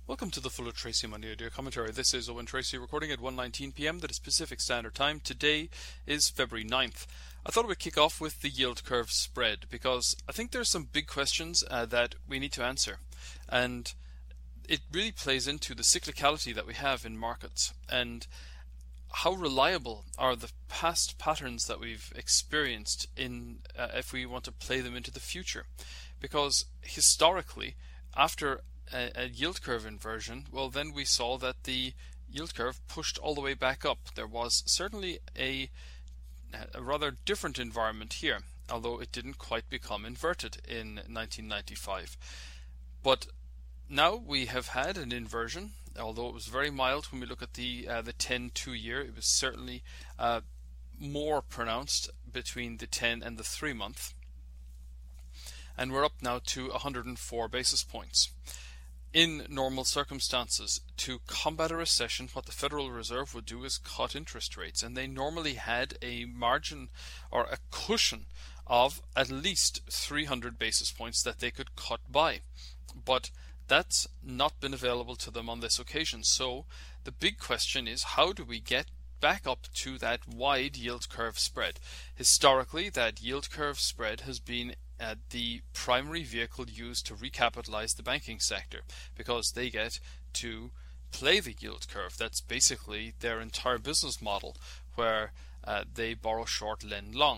Welcome to the Full of Tracy Monday Audio Commentary. This is Owen Tracy recording at 1:19 p.m. That is Pacific Standard Time. Today is February 9th. I thought I would kick off with the yield curve spread because I think there's some big questions that we need to answer. And it really plays into the cyclicality that we have in markets and how reliable are the past patterns that we've experienced in if we want to play them into the future. Because historically, after a yield curve inversion, well, then we saw that the yield curve pushed all the way back up. There was certainly a rather different environment here, although it didn't quite become inverted in 1995. But now we have had an inversion, although it was very mild when we look at the 10-2 year. It was certainly more pronounced between the 10 and the 3 month. And we're up now to 104 basis points. In normal circumstances, to combat a recession, what the Federal Reserve would do is cut interest rates, and they normally had a margin or a cushion of at least 300 basis points that they could cut by. But that's not been available to them on this occasion. So the big question is, how do we get back up to that wide yield curve spread? Historically, that yield curve spread has been the primary vehicle used to recapitalize the banking sector because they get to play the yield curve. That's basically their entire business model, where they borrow short, lend long.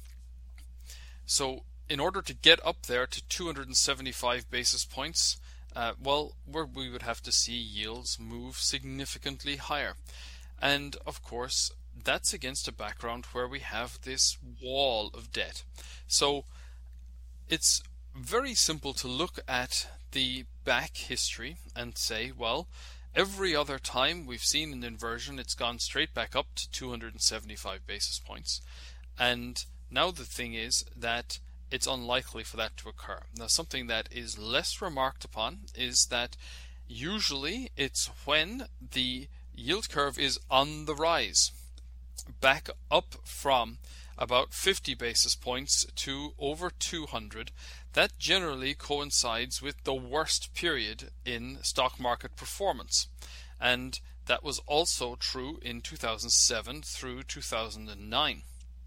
So in order to get up there to 275 basis points, we would have to see yields move significantly higher. And of course, that's against a background where we have this wall of debt. So it's very simple to look at the back history and say, well, every other time we've seen an inversion, it's gone straight back up to 275 basis points. And now the thing is that it's unlikely for that to occur. Now, something that is less remarked upon is that usually it's when the yield curve is on the rise, back up from about 50 basis points to over 200, that generally coincides with the worst period in stock market performance. And that was also true in 2007 through 2009.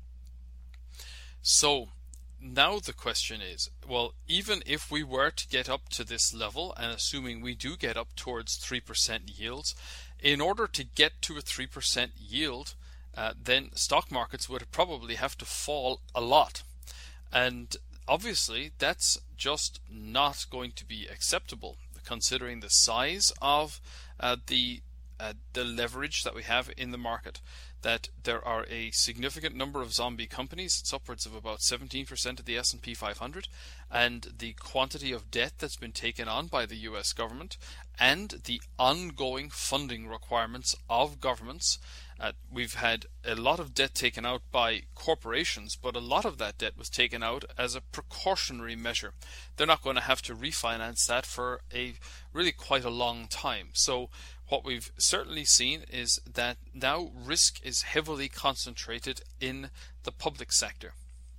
So now the question is, well, even if we were to get up to this level, and assuming we do get up towards 3% yields, in order to get to a 3% yield, then stock markets would probably have to fall a lot. And obviously that's just not going to be acceptable, considering the size of the leverage that we have in the market, that there are a significant number of zombie companies. It's upwards of about 17% of the S&P 500, and the quantity of debt that's been taken on by the US government and the ongoing funding requirements of governments. We've had a lot of debt taken out by corporations, but a lot of that debt was taken out as a precautionary measure. They're not going to have to refinance that for a really quite a long time. So what we've certainly seen is that now risk is heavily concentrated in the public sector.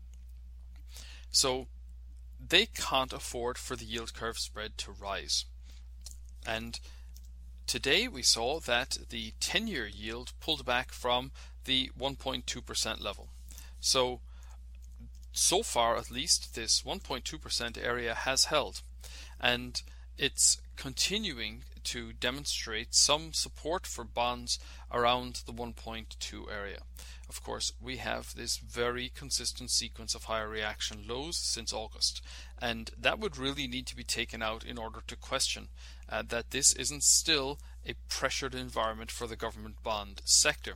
So they can't afford for the yield curve spread to rise. And today we saw that the 10-year yield pulled back from the 1.2% level. So far at least, this 1.2% area has held, and it's continuing to demonstrate some support for bonds around the 1.2 area. Of course, we have this very consistent sequence of higher reaction lows since August, and that would really need to be taken out in order to question that this isn't still a pressured environment for the government bond sector.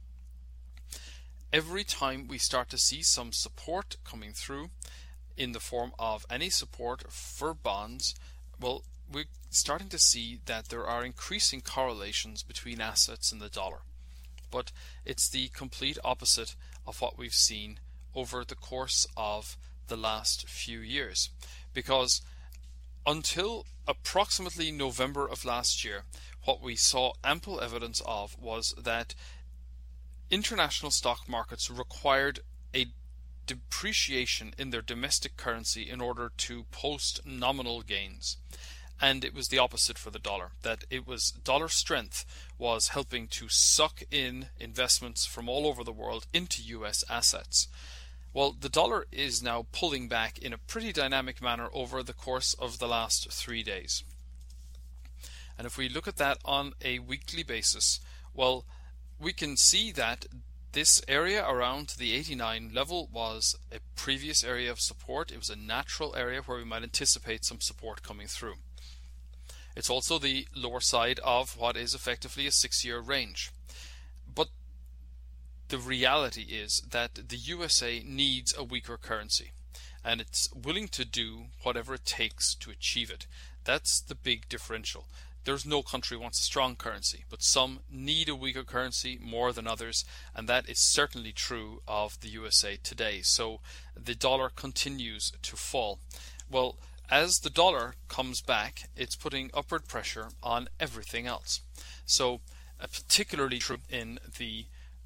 Every time we start to see some support coming through in the form of any support for bonds, well, we're starting to see that there are increasing correlations between assets and the dollar. But it's the complete opposite of what we've seen over the course of the last few years. Because until approximately November of last year, what we saw ample evidence of was that international stock markets required a depreciation in their domestic currency in order to post nominal gains. And it was the opposite for the dollar, that it was dollar strength was helping to suck in investments from all over the world into US assets. Well, the dollar is now pulling back in a pretty dynamic manner over the course of the last 3 days. And if we look at that on a weekly basis, well, we can see that this area around the 89 level was a previous area of support. It was a natural area where we might anticipate some support coming through. It's also the lower side of what is effectively a 6-year range. But the reality is that the USA needs a weaker currency, and it's willing to do whatever it takes to achieve it. That's the big differential. There's no country wants a strong currency, but some need a weaker currency more than others, and that is certainly true of the USA today. So the dollar continues to fall. Well, as the dollar comes back, it's putting upward pressure on everything else. So particularly true in the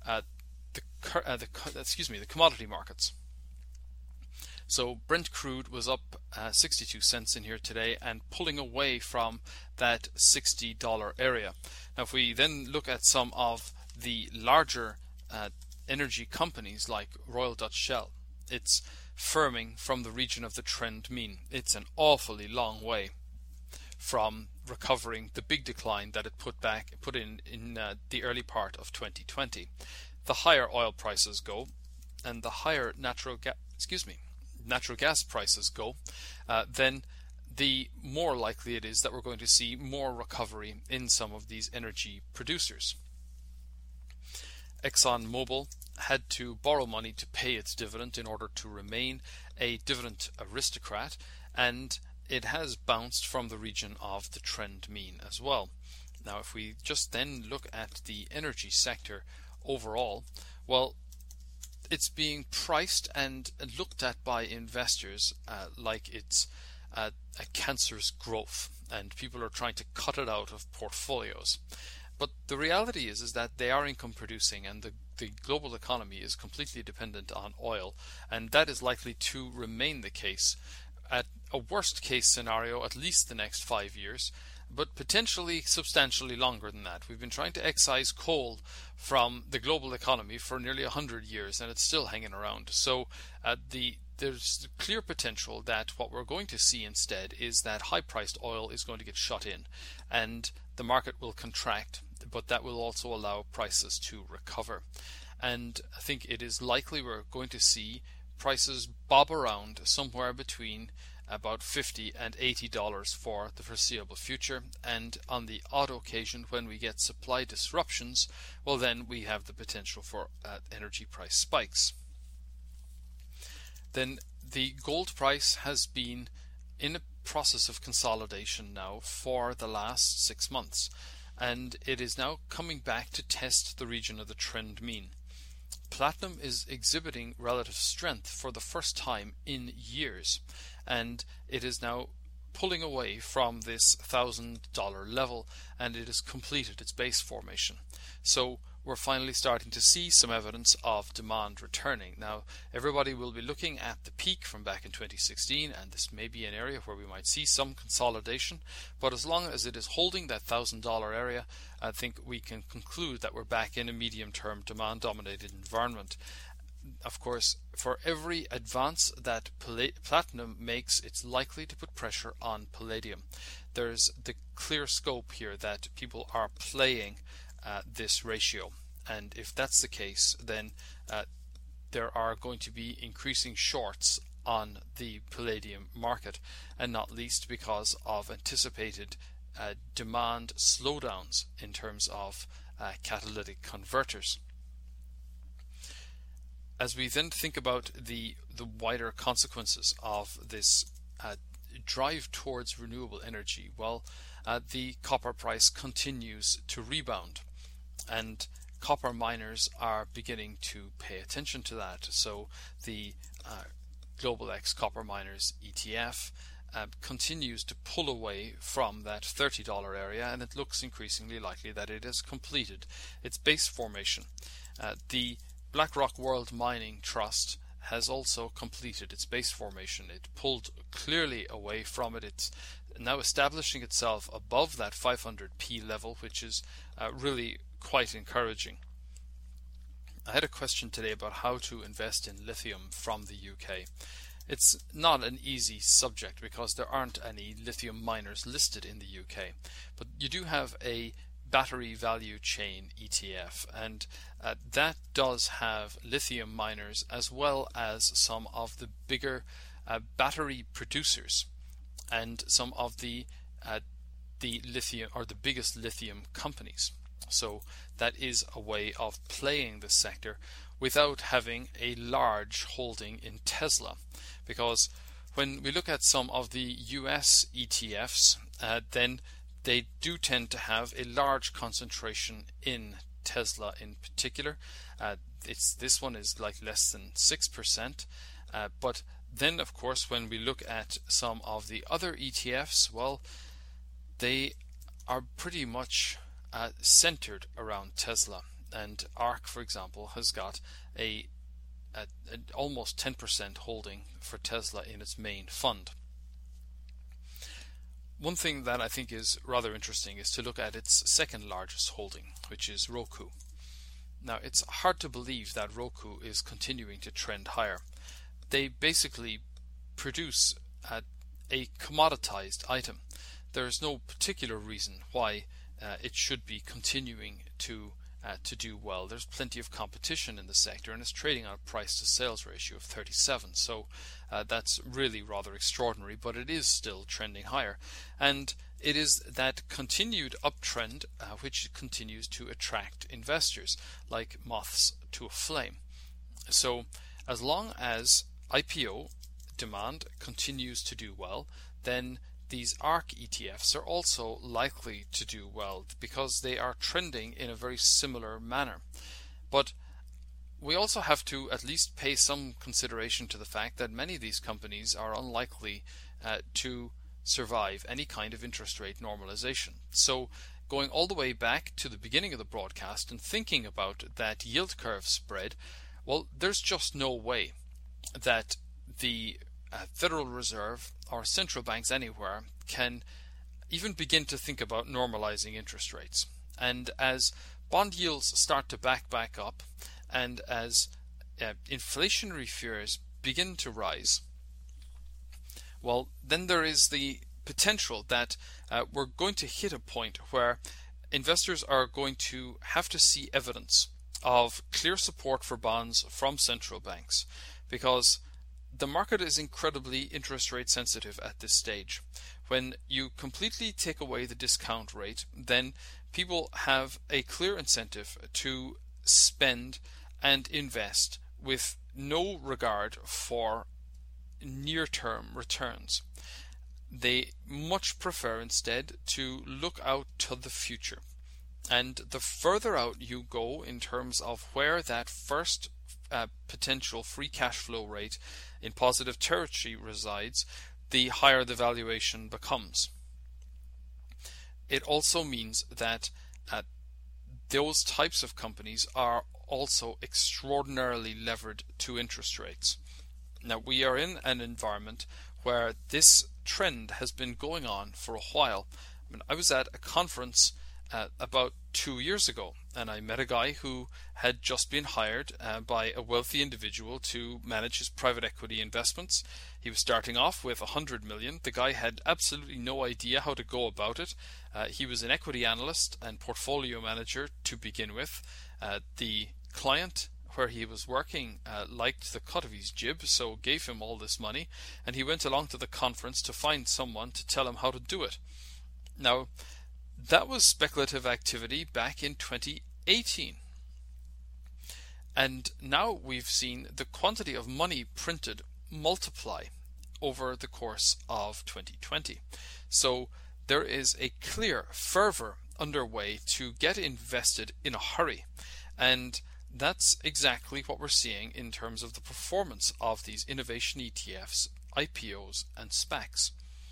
commodity markets. So Brent crude was up 62 cents in here today and pulling away from that $60 area. Now if we then look at some of the larger energy companies like Royal Dutch Shell, it's firming from the region of the trend mean. It's an awfully long way from recovering the big decline that it put in the early part of 2020. The higher oil prices go, and the higher natural gas prices go, then the more likely it is that we're going to see more recovery in some of these energy producers. ExxonMobil had to borrow money to pay its dividend in order to remain a dividend aristocrat, and it has bounced from the region of the trend mean as well. Now if we just then look at the energy sector overall, well, it's being priced and looked at by investors like it's a cancerous growth, and people are trying to cut it out of portfolios. But the reality is that they are income producing, and the global economy is completely dependent on oil, and that is likely to remain the case at a worst case scenario at least the next 5 years, but potentially substantially longer than that. We've been trying to excise coal from the global economy for nearly 100 years, and it's still hanging around. So there's clear potential that what we're going to see instead is that high-priced oil is going to get shut in, and the market will contract, but that will also allow prices to recover. And I think it is likely we're going to see prices bob around somewhere between about $50 and $80 for the foreseeable future, and on the odd occasion when we get supply disruptions, well then we have the potential for energy price spikes. Then the gold price has been in a process of consolidation now for the last 6 months, and it is now coming back to test the region of the trend mean. Platinum is exhibiting relative strength for the first time in years, and it is now pulling away from this $1,000 level, and it has completed its base formation. So we're finally starting to see some evidence of demand returning. Now everybody will be looking at the peak from back in 2016, and this may be an area where we might see some consolidation, but as long as it is holding that $1,000 area, I think we can conclude that we're back in a medium-term demand-dominated environment. Of course, for every advance that platinum makes, it's likely to put pressure on palladium. There's the clear scope here that people are playing this ratio, and if that's the case, then there are going to be increasing shorts on the palladium market, and not least because of anticipated demand slowdowns in terms of catalytic converters. As we then think about the wider consequences of this drive towards renewable energy, well, the copper price continues to rebound, and copper miners are beginning to pay attention to that. So the Global X Copper Miners ETF continues to pull away from that $30 area, and it looks increasingly likely that it has completed its base formation. The BlackRock World Mining Trust has also completed its base formation. It pulled clearly away from it. It's now establishing itself above that 500p level, which is really quite encouraging. I had a question today about how to invest in lithium from the UK. It's not an easy subject because there aren't any lithium miners listed in the UK, but you do have a battery value chain ETF, and that does have lithium miners as well as some of the bigger battery producers and some of the lithium, or the biggest lithium companies. So that is a way of playing the sector without having a large holding in Tesla, because when we look at some of the US ETFs, then they do tend to have a large concentration in Tesla in particular. This one is like less than 6%, but then of course when we look at some of the other ETFs, well, they are pretty much centered around Tesla. And ARK, for example, has got an almost 10% holding for Tesla in its main fund. One thing that I think is rather interesting is to look at its second largest holding, which is Roku. Now, it's hard to believe that Roku is continuing to trend higher. They basically produce a commoditized item. There is no particular reason why it should be continuing to do well. There's plenty of competition in the sector, and it's trading on a price to sales ratio of 37, so that's really rather extraordinary, but it is still trending higher, and it is that continued uptrend which continues to attract investors like moths to a flame. So as long as IPO demand continues to do well, then these ARK ETFs are also likely to do well because they are trending in a very similar manner. But we also have to at least pay some consideration to the fact that many of these companies are unlikely to survive any kind of interest rate normalization. So going all the way back to the beginning of the broadcast and thinking about that yield curve spread, well, there's just no way that the Federal Reserve or central banks anywhere can even begin to think about normalizing interest rates. And as bond yields start to back up, and as inflationary fears begin to rise, well, then there is the potential that we're going to hit a point where investors are going to have to see evidence of clear support for bonds from central banks, because the market is incredibly interest rate sensitive at this stage. When you completely take away the discount rate, then people have a clear incentive to spend and invest with no regard for near-term returns. They much prefer instead to look out to the future. And the further out you go in terms of where that first potential free cash flow rate in positive territory resides, the higher the valuation becomes. It also means that those types of companies are also extraordinarily levered to interest rates. Now, we are in an environment where this trend has been going on for a while. I was at a conference about 2 years ago, and I met a guy who had just been hired by a wealthy individual to manage his private equity investments. He was starting off with 100 million. The guy had absolutely no idea how to go about it. He was an equity analyst and portfolio manager to begin with. The client where he was working liked the cut of his jib, so gave him all this money, and he went along to the conference to find someone to tell him how to do it. Now, that was speculative activity back in 2018. And now we've seen the quantity of money printed multiply over the course of 2020. So there is a clear fervor underway to get invested in a hurry. And that's exactly what we're seeing in terms of the performance of these innovation ETFs, IPOs, and SPACs.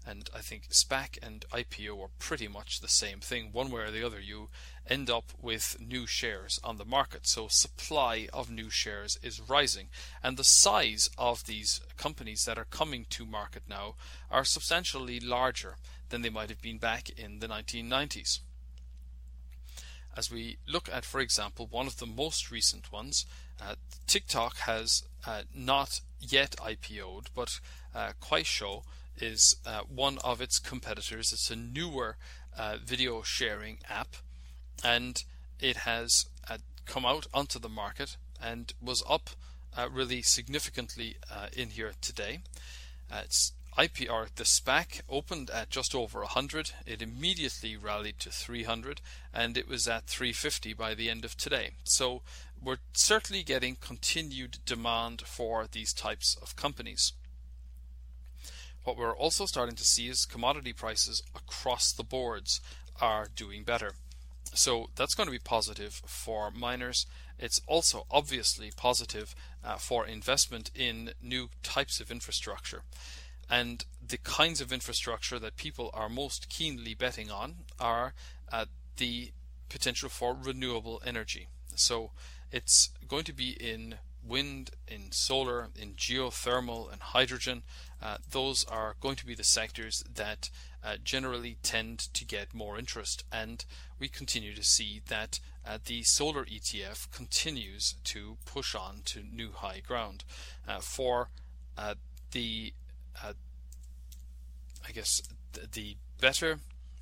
And I think SPAC and IPO are pretty much the same thing. One way or the other, you end up with new shares on the market. So supply of new shares is rising. And the size of these companies that are coming to market now are substantially larger than they might have been back in the 1990s. As we look at, for example, one of the most recent ones, TikTok has not yet IPO'd, but Kuaishou is one of its competitors. It's a newer video sharing app, and it has come out onto the market and was up really significantly in here today. Its IPO, the SPAC, opened at just over 100. It immediately rallied to 300, and it was at 350 by the end of today. So we're certainly getting continued demand for these types of companies. What we're also starting to see is commodity prices across the boards are doing better. So that's going to be positive for miners. It's also obviously positive for investment in new types of infrastructure. And the kinds of infrastructure that people are most keenly betting on are the potential for renewable energy. So it's going to be in wind, in solar, in geothermal, and hydrogen. Those are going to be the sectors that generally tend to get more interest, and we continue to see that the solar ETF continues to push on to new high ground. For the I guess the better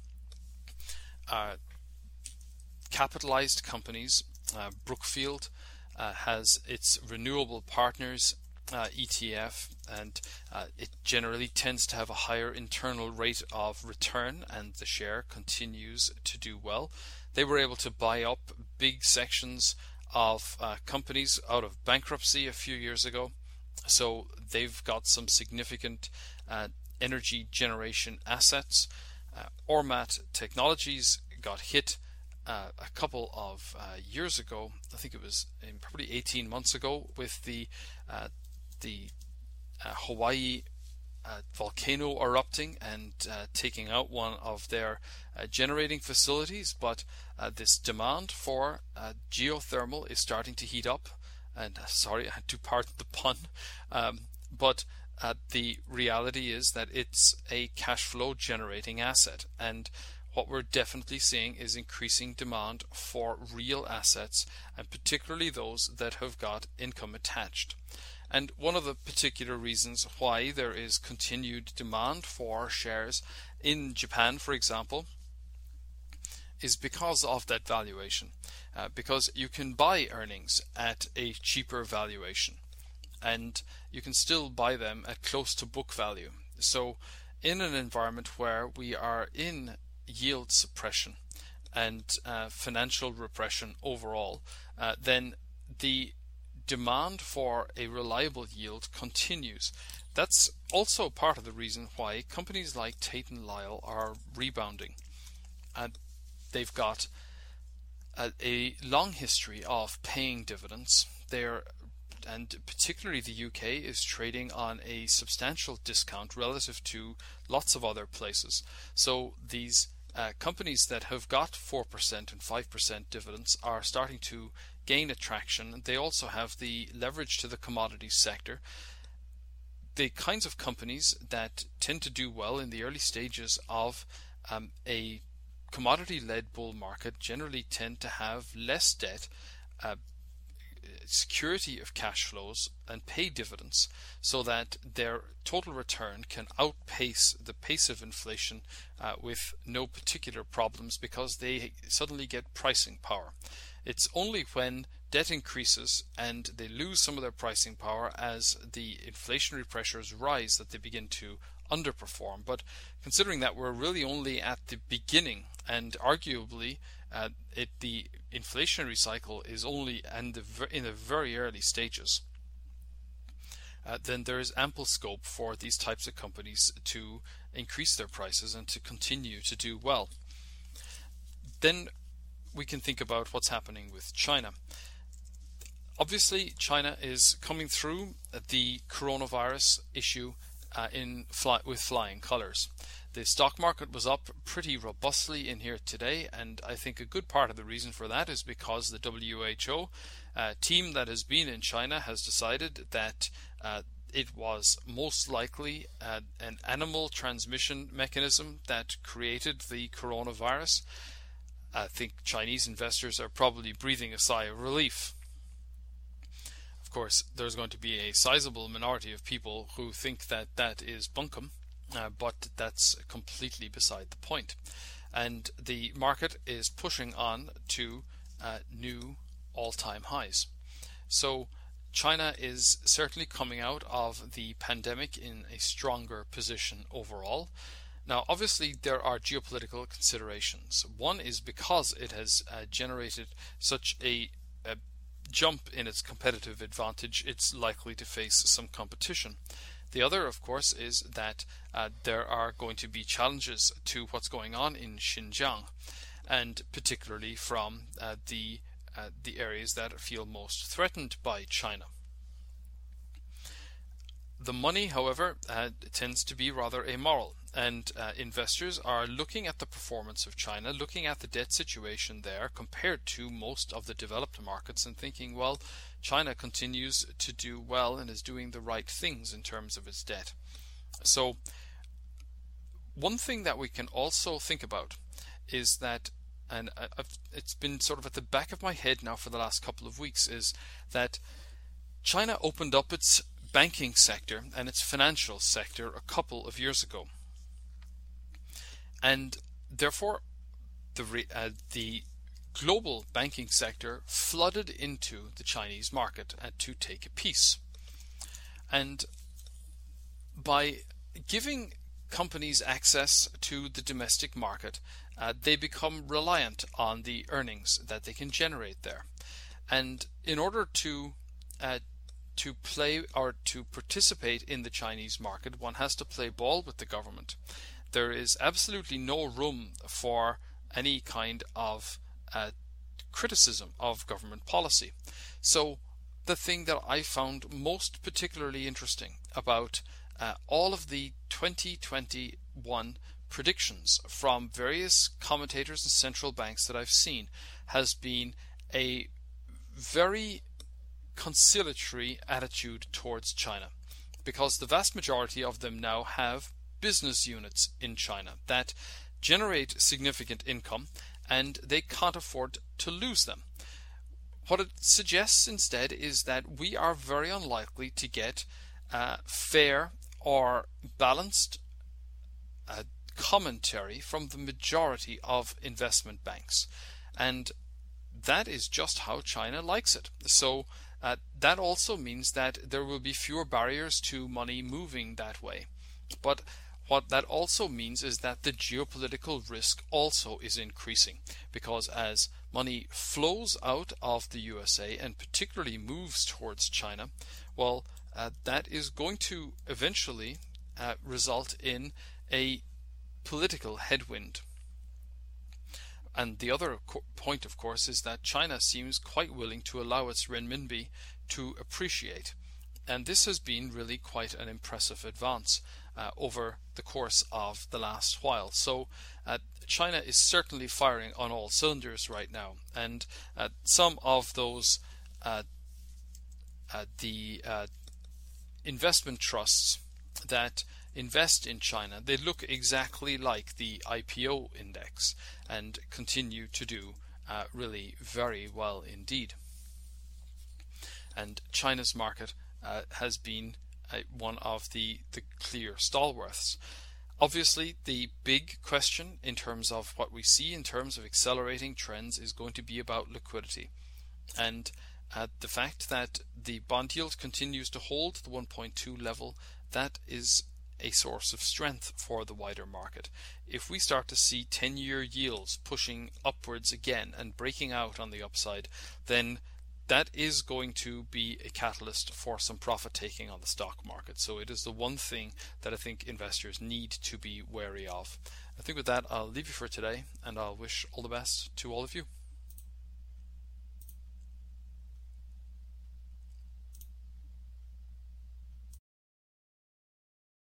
capitalized companies, Brookfield has its renewable partners ETF, and it generally tends to have a higher internal rate of return, and the share continues to do well. They were able to buy up big sections of companies out of bankruptcy a few years ago, so they've got some significant energy generation assets. Ormat Technologies got hit a couple of years ago. I think it was probably 18 months ago, with the Hawaii volcano erupting and taking out one of their generating facilities. But this demand for geothermal is starting to heat up. And sorry, I had to pardon the pun, but the reality is that it's a cash flow generating asset, and what we're definitely seeing is increasing demand for real assets, and particularly those that have got income attached. And one of the particular reasons why there is continued demand for shares in Japan, for example, is because of that valuation, because you can buy earnings at a cheaper valuation, and you can still buy them at close to book value. So in an environment where we are in yield suppression and financial repression overall, then the demand for a reliable yield continues. That's also part of the reason why companies like Tate & Lyle are rebounding. They've got a long history of paying dividends. And particularly the UK is trading on a substantial discount relative to lots of other places. So these companies that have got 4% and 5% dividends are starting to gain attraction. They also have the leverage to the commodities sector. The kinds of companies that tend to do well in the early stages of a commodity-led bull market generally tend to have less debt, security of cash flows, and pay dividends, so that their total return can outpace the pace of inflation with no particular problems, because they suddenly get pricing power. It's only when debt increases and they lose some of their pricing power as the inflationary pressures rise that they begin to underperform. But considering that we're really only at the beginning, and arguably the inflationary cycle is only in the very early stages, then there is ample scope for these types of companies to increase their prices and to continue to do well. Then we can think about what's happening with China. Obviously, China is coming through the coronavirus issue with flying colors. The stock market was up pretty robustly in here today, and I think a good part of the reason for that is because the WHO team that has been in China has decided that it was most likely an animal transmission mechanism that created the coronavirus. I think Chinese investors are probably breathing a sigh of relief. Of course, there's going to be a sizable minority of people who think that that is bunkum, but that's completely beside the point. And the market is pushing on to new all-time highs. So China is certainly coming out of the pandemic in a stronger position overall. Now, obviously, there are geopolitical considerations. One is because it has generated such a jump in its competitive advantage, it's likely to face some competition. The other, of course, is that there are going to be challenges to what's going on in Xinjiang, and particularly from the areas that feel most threatened by China. The money, however, tends to be rather amoral, and investors are looking at the performance of China, looking at the debt situation there compared to most of the developed markets, and thinking, well, China continues to do well and is doing the right things in terms of its debt. So one thing that we can also think about is that, and it's been sort of at the back of my head now for the last couple of weeks, is that China opened up its banking sector and its financial sector a couple of years ago, and therefore the global banking sector flooded into the Chinese market to take a piece. And by giving companies access to the domestic market, they become reliant on the earnings that they can generate there. And in order to play or to participate in the Chinese market, one has to play ball with the government. There is absolutely no room for any kind of criticism of government policy. So the thing that I found most particularly interesting about all of the 2021 predictions from various commentators and central banks that I've seen has been a very conciliatory attitude towards China, because the vast majority of them now have business units in China that generate significant income, and they can't afford to lose them. What it suggests instead is that we are very unlikely to get fair or balanced commentary from the majority of investment banks, and that is just how China likes it. So that also means that there will be fewer barriers to money moving that way. But what that also means is that the geopolitical risk also is increasing, because as money flows out of the USA and particularly moves towards China, well, that is going to eventually result in a political headwind. And the other point, of course, is that China seems quite willing to allow its renminbi to appreciate. And this has been really quite an impressive advance over the course of the last while. So China is certainly firing on all cylinders right now. And some of those investment trusts that invest in China, they look exactly like the IPO index and continue to do really very well indeed. And China's market has been one of the clear stalwarts. Obviously, the big question in terms of what we see in terms of accelerating trends is going to be about liquidity. And the fact that the bond yield continues to hold the 1.2 level, that is a source of strength for the wider market. If we start to see 10-year yields pushing upwards again and breaking out on the upside, then that is going to be a catalyst for some profit taking on the stock market. So it is the one thing that I think investors need to be wary of. I think with that, I'll leave you for today, and I'll wish all the best to all of you.